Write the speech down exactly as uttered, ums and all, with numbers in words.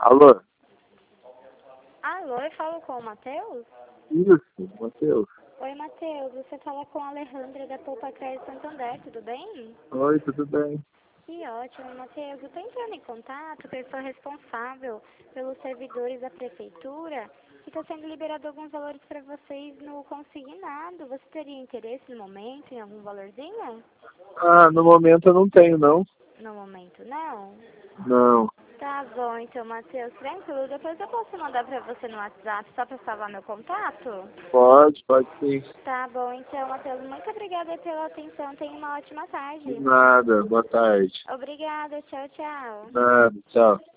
Alô? Alô, eu falo com o Matheus? Isso, Matheus. Oi, Matheus, você fala com a Alejandra da Poupa Crédito Santander, tudo bem? Oi, tudo bem? Que ótimo, Matheus. Eu estou entrando em contato porque eu sou responsável pelos servidores da prefeitura e está sendo liberado alguns valores para vocês no consignado. Você teria interesse no momento em algum valorzinho? Ah, no momento eu não tenho, não. No momento, não? Não. Tá bom, então, Matheus, tranquilo. Depois eu posso mandar para você no WhatsApp só para salvar meu contato? Pode, pode sim. Tá bom, então, Matheus, muito obrigada pela atenção. Tenha uma ótima De tarde. nada, boa tarde. Obrigada, tchau, tchau. Nada, tchau.